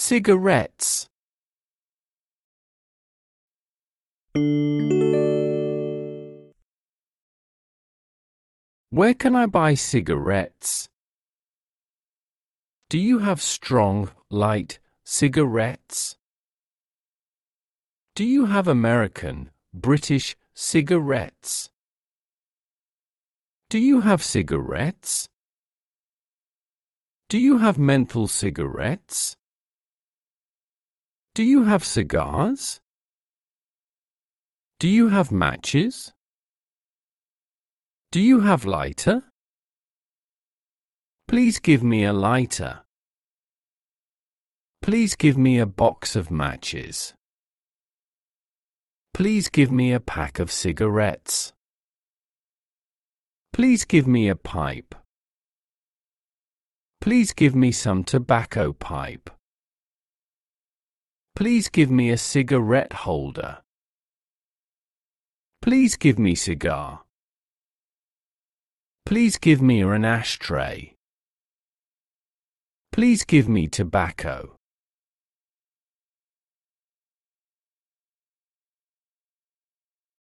Cigarettes. Where can I buy cigarettes? Do you have strong, light cigarettes? Do you have American, British cigarettes? Do you have cigarettes? Do you have menthol cigarettes? Do you have cigars? Do you have matches? Do you have lighter? Please give me a lighter. Please give me a box of matches. Please give me a pack of cigarettes. Please give me a pipe. Please give me some tobacco pipe. Please give me a cigarette holder. Please give me cigar. Please give me an ashtray. Please give me tobacco.